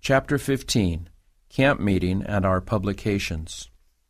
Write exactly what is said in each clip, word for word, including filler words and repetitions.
Chapter fifteen, Camp Meeting and Our Publications.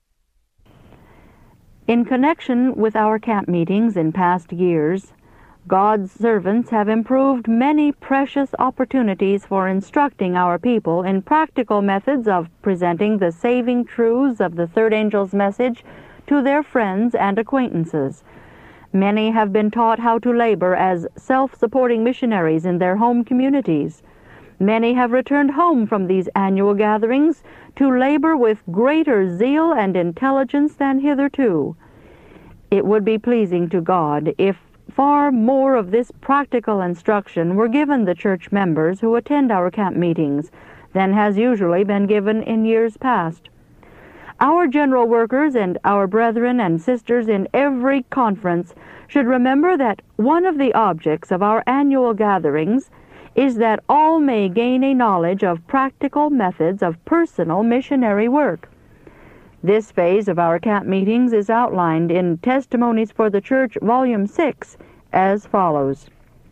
In connection with our camp meetings in past years, God's servants have improved many precious opportunities for instructing our people in practical methods of presenting the saving truths of the third angel's message to their friends and acquaintances. Many have been taught how to labor as self-supporting missionaries in their home communities. Many have returned home from these annual gatherings to labor with greater zeal and intelligence than hitherto. It would be pleasing to God if far more of this practical instruction were given the church members who attend our camp meetings than has usually been given in years past. Our general workers and our brethren and sisters in every conference should remember that one of the objects of our annual gatherings is that all may gain a knowledge of practical methods of personal missionary work. This phase of our camp meetings is outlined in Testimonies for the Church, Volume six, as follows.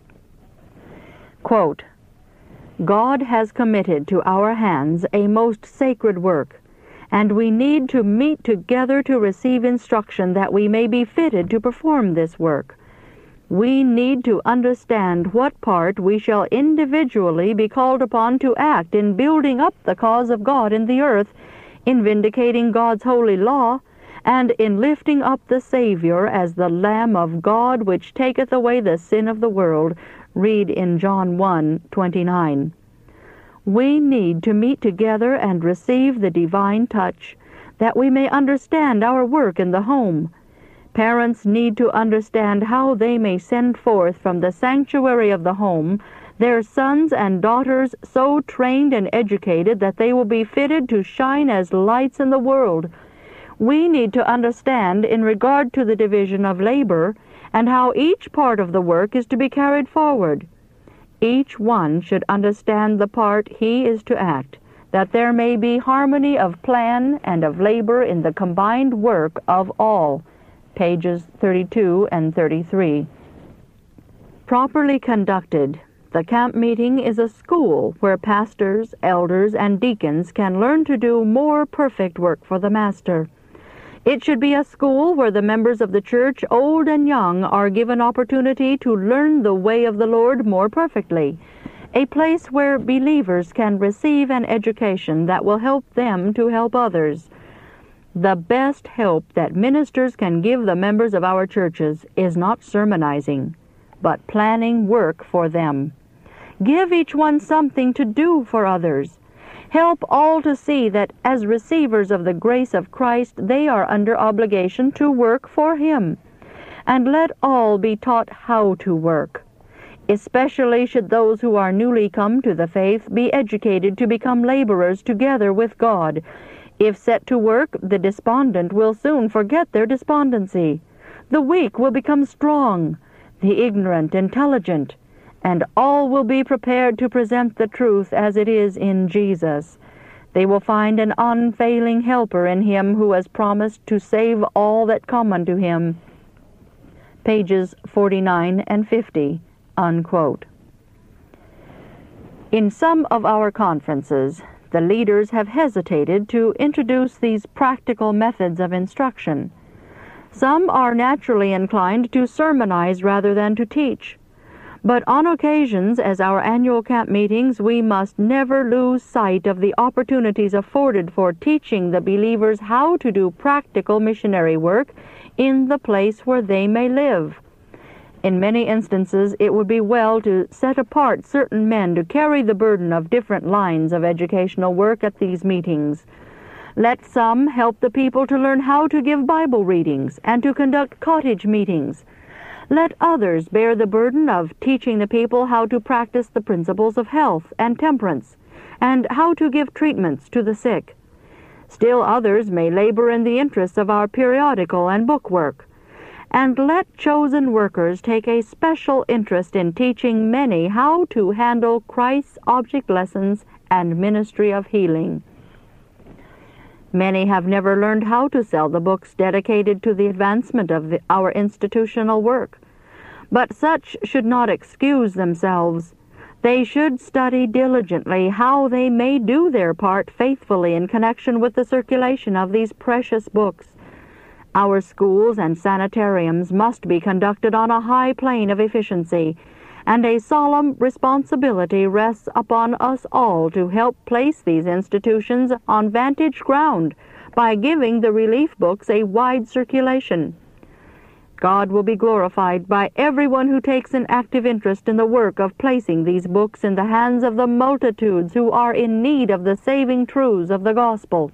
Quote, God has committed to our hands a most sacred work, and we need to meet together to receive instruction that we may be fitted to perform this work. We need to understand what part we shall individually be called upon to act in building up the cause of God in the earth, in vindicating God's holy law, and in lifting up the Savior as the Lamb of God which taketh away the sin of the world. Read in John one twenty-nine. We need to meet together and receive the divine touch, that we may understand our work in the home. Parents need to understand how they may send forth from the sanctuary of the home their sons and daughters so trained and educated that they will be fitted to shine as lights in the world. We need to understand in regard to the division of labor and how each part of the work is to be carried forward. Each one should understand the part he is to act, that there may be harmony of plan and of labor in the combined work of all. Pages thirty-two and thirty-three. Properly conducted, the camp meeting is a school where pastors, elders, and deacons can learn to do more perfect work for the Master. It should be a school where the members of the church, old and young, are given opportunity to learn the way of the Lord more perfectly, a place where believers can receive an education that will help them to help others. The best help that ministers can give the members of our churches is not sermonizing, but planning work for them. Give each one something to do for others. Help all to see that as receivers of the grace of Christ, they are under obligation to work for Him. And let all be taught how to work. Especially should those who are newly come to the faith be educated to become laborers together with God. If set to work, the despondent will soon forget their despondency. The weak will become strong, the ignorant intelligent, and all will be prepared to present the truth as it is in Jesus. They will find an unfailing helper in Him who has promised to save all that come unto Him. Pages forty-nine and fifty, unquote. In some of our conferences, the leaders have hesitated to introduce these practical methods of instruction. Some are naturally inclined to sermonize rather than to teach. But on occasions, as our annual camp meetings, we must never lose sight of the opportunities afforded for teaching the believers how to do practical missionary work in the place where they may live. In many instances, it would be well to set apart certain men to carry the burden of different lines of educational work at these meetings. Let some help the people to learn how to give Bible readings and to conduct cottage meetings. Let others bear the burden of teaching the people how to practice the principles of health and temperance, and how to give treatments to the sick. Still others may labor in the interests of our periodical and book work. And let chosen workers take a special interest in teaching many how to handle Christ's object lessons and ministry of healing. Many have never learned how to sell the books dedicated to the advancement of the, our institutional work. But such should not excuse themselves. They should study diligently how they may do their part faithfully in connection with the circulation of these precious books. Our schools and sanitariums must be conducted on a high plane of efficiency, and a solemn responsibility rests upon us all to help place these institutions on vantage ground by giving the relief books a wide circulation. God will be glorified by everyone who takes an active interest in the work of placing these books in the hands of the multitudes who are in need of the saving truths of the gospel.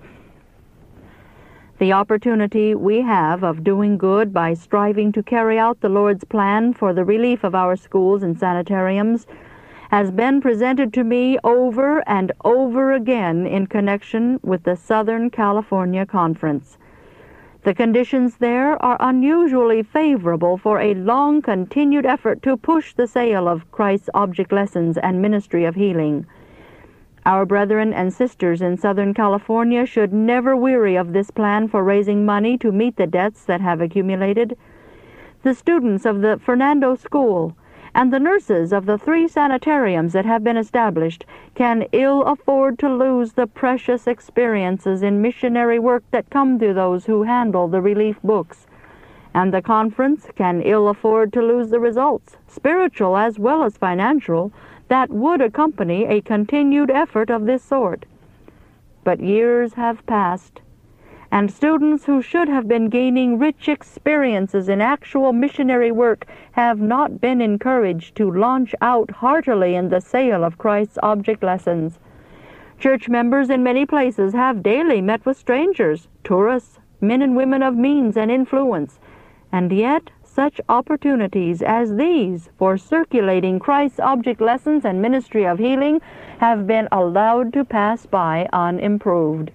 The opportunity we have of doing good by striving to carry out the Lord's plan for the relief of our schools and sanitariums has been presented to me over and over again in connection with the Southern California Conference. The conditions there are unusually favorable for a long-continued effort to push the sale of Christ's Object Lessons and Ministry of Healing. Our brethren and sisters in Southern California should never weary of this plan for raising money to meet the debts that have accumulated. The students of the Fernando School and the nurses of the three sanitariums that have been established can ill afford to lose the precious experiences in missionary work that come to those who handle the relief books. And the conference can ill afford to lose the results, spiritual as well as financial, that would accompany a continued effort of this sort. But years have passed, and students who should have been gaining rich experiences in actual missionary work have not been encouraged to launch out heartily in the sale of Christ's Object Lessons. Church members in many places have daily met with strangers, tourists, men and women of means and influence, and yet such opportunities as these for circulating Christ's Object Lessons and Ministry of Healing have been allowed to pass by unimproved.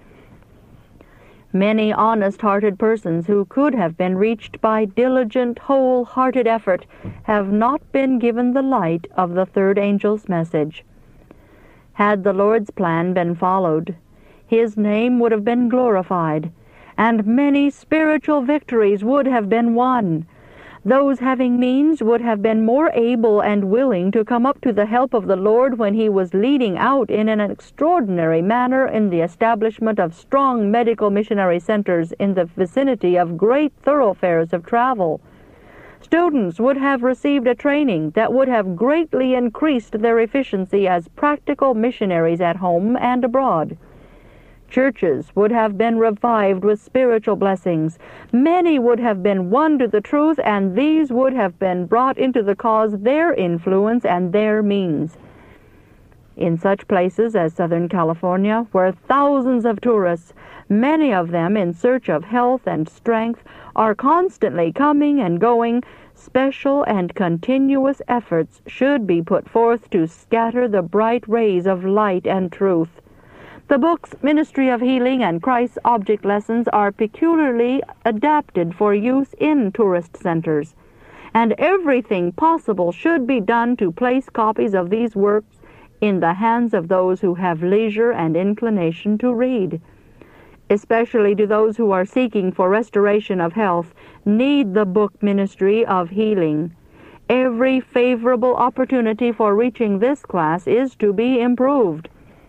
Many honest-hearted persons who could have been reached by diligent, whole-hearted effort have not been given the light of the third angel's message. Had the Lord's plan been followed, His name would have been glorified, and many spiritual victories would have been won. Those having means would have been more able and willing to come up to the help of the Lord when He was leading out in an extraordinary manner in the establishment of strong medical missionary centers in the vicinity of great thoroughfares of travel. Students would have received a training that would have greatly increased their efficiency as practical missionaries at home and abroad. Churches would have been revived with spiritual blessings. Many would have been won to the truth, and these would have been brought into the cause their influence and their means. In such places as Southern California, where thousands of tourists, many of them in search of health and strength, are constantly coming and going, special and continuous efforts should be put forth to scatter the bright rays of light and truth. The books Ministry of Healing and Christ's Object Lessons are peculiarly adapted for use in tourist centers, and everything possible should be done to place copies of these works in the hands of those who have leisure and inclination to read. Especially to those who are seeking for restoration of health, need the book Ministry of Healing. Every favorable opportunity for reaching this class is to be improved.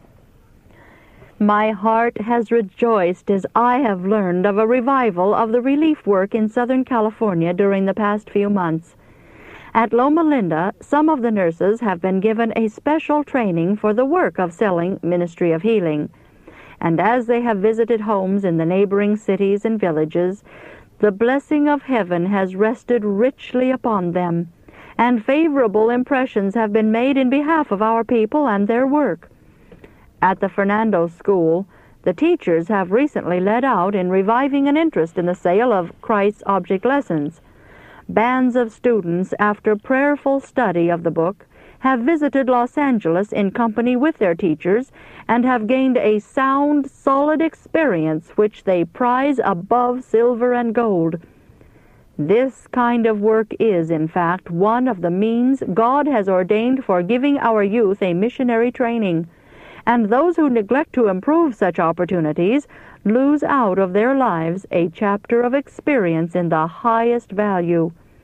My heart has rejoiced as I have learned of a revival of the relief work in Southern California during the past few months. At Loma Linda, some of the nurses have been given a special training for the work of selling Ministry of Healing. And as they have visited homes in the neighboring cities and villages, the blessing of heaven has rested richly upon them, and favorable impressions have been made in behalf of our people and their work. At the Fernando School, the teachers have recently led out in reviving an interest in the sale of Christ's Object Lessons. Bands of students, after prayerful study of the book, have visited Los Angeles in company with their teachers and have gained a sound, solid experience which they prize above silver and gold. This kind of work is, in fact, one of the means God has ordained for giving our youth a missionary training, and those who neglect to improve such opportunities lose out of their lives a chapter of experience in the highest value.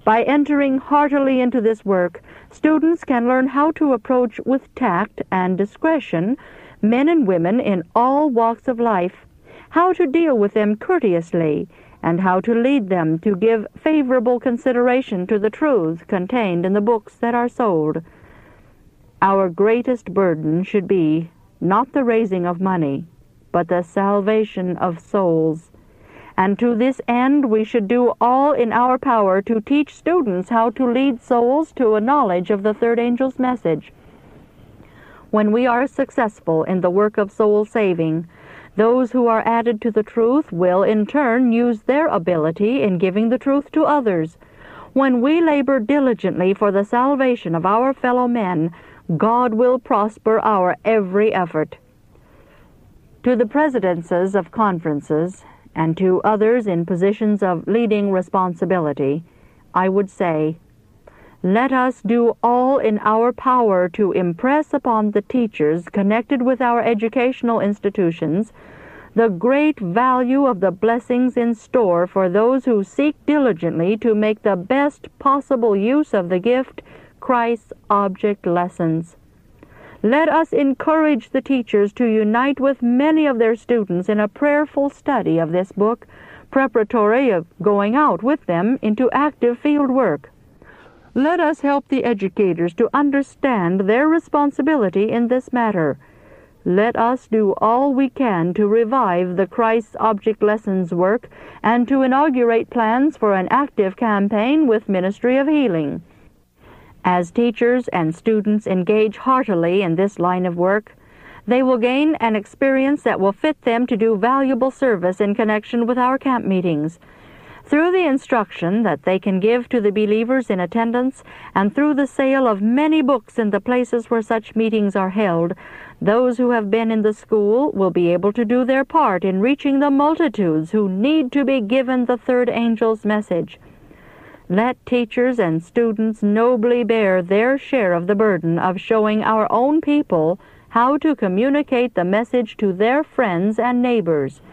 By entering heartily into this work, students can learn how to approach with tact and discretion men and women in all walks of life, how to deal with them courteously, and how to lead them to give favorable consideration to the truths contained in the books that are sold. Our greatest burden should be not the raising of money, but the salvation of souls. And to this end we should do all in our power to teach students how to lead souls to a knowledge of the third angel's message. When we are successful in the work of soul saving, those who are added to the truth will in turn use their ability in giving the truth to others. When we labor diligently for the salvation of our fellow men, God will prosper our every effort. To the presidencies of conferences, and to others in positions of leading responsibility, I would say, let us do all in our power to impress upon the teachers connected with our educational institutions the great value of the blessings in store for those who seek diligently to make the best possible use of the gift, Christ's object lessons. Let us encourage the teachers to unite with many of their students in a prayerful study of this book, preparatory of going out with them into active field work. Let us help the educators to understand their responsibility in this matter. Let us do all we can to revive the Christ's Object Lessons work and to inaugurate plans for an active campaign with Ministry of Healing. As teachers and students engage heartily in this line of work, they will gain an experience that will fit them to do valuable service in connection with our camp meetings. Through the instruction that they can give to the believers in attendance and through the sale of many books in the places where such meetings are held, those who have been in the school will be able to do their part in reaching the multitudes who need to be given the third angel's message. Let teachers and students nobly bear their share of the burden of showing our own people how to communicate the message to their friends and neighbors.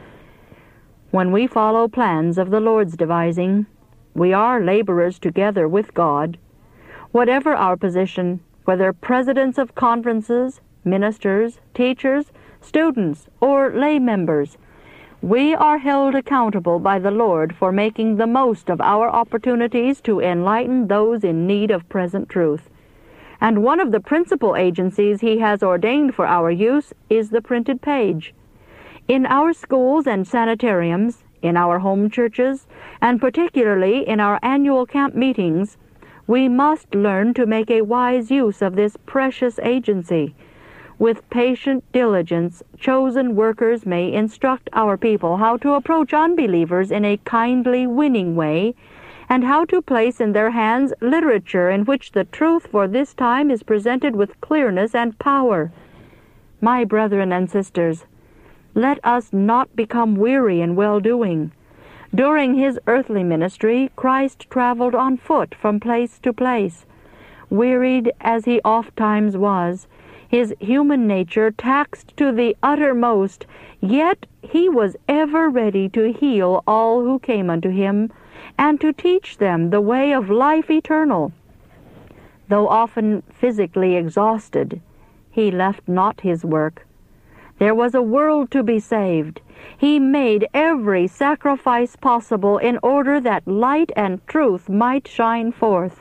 When we follow plans of the Lord's devising, we are laborers together with God. Whatever our position, whether presidents of conferences, ministers, teachers, students, or lay members, we are held accountable by the Lord for making the most of our opportunities to enlighten those in need of present truth. And one of the principal agencies He has ordained for our use is the printed page. In our schools and sanitariums, in our home churches, and particularly in our annual camp meetings, we must learn to make a wise use of this precious agency. With patient diligence, chosen workers may instruct our people how to approach unbelievers in a kindly, winning way, and how to place in their hands literature in which the truth for this time is presented with clearness and power. My brethren and sisters, let us not become weary in well-doing. During His earthly ministry, Christ traveled on foot from place to place. Wearied as He ofttimes was, His human nature taxed to the uttermost, yet He was ever ready to heal all who came unto Him, and to teach them the way of life eternal. Though often physically exhausted, He left not His work. There was a world to be saved. He made every sacrifice possible in order that light and truth might shine forth.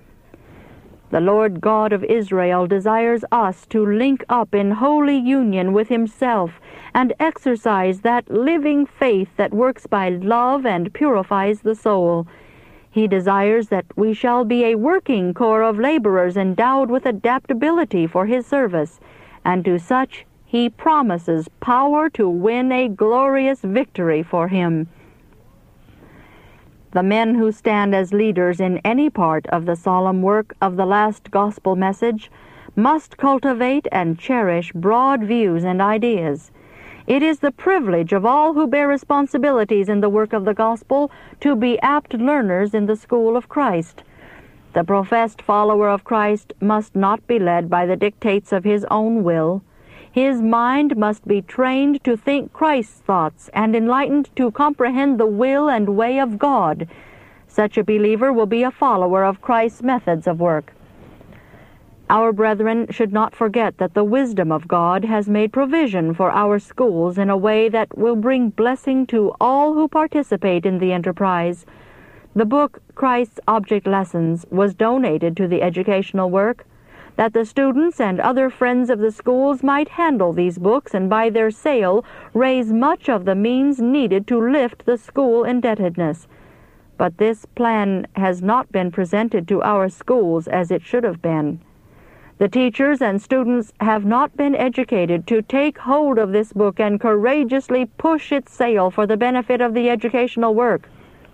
The Lord God of Israel desires us to link up in holy union with Himself and exercise that living faith that works by love and purifies the soul. He desires that we shall be a working corps of laborers endowed with adaptability for His service, and to such He promises power to win a glorious victory for Him. The men who stand as leaders in any part of the solemn work of the last gospel message must cultivate and cherish broad views and ideas. It is the privilege of all who bear responsibilities in the work of the gospel to be apt learners in the school of Christ. The professed follower of Christ must not be led by the dictates of his own will. His mind must be trained to think Christ's thoughts and enlightened to comprehend the will and way of God. Such a believer will be a follower of Christ's methods of work. Our brethren should not forget that the wisdom of God has made provision for our schools in a way that will bring blessing to all who participate in the enterprise. The book, Christ's Object Lessons, was donated to the educational work, that the students and other friends of the schools might handle these books and by their sale raise much of the means needed to lift the school indebtedness. But this plan has not been presented to our schools as it should have been. The teachers and students have not been educated to take hold of this book and courageously push its sale for the benefit of the educational work.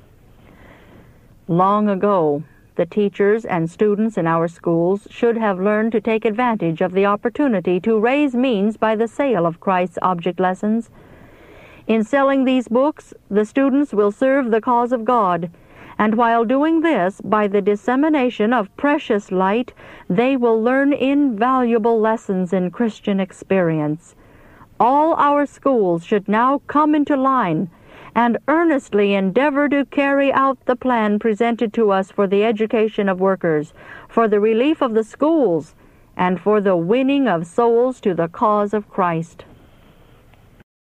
Long ago, the teachers and students in our schools should have learned to take advantage of the opportunity to raise means by the sale of Christ's Object Lessons. In selling these books, the students will serve the cause of God, and while doing this, by the dissemination of precious light, they will learn invaluable lessons in Christian experience. All our schools should now come into line and earnestly endeavor to carry out the plan presented to us for the education of workers, for the relief of the schools, and for the winning of souls to the cause of Christ.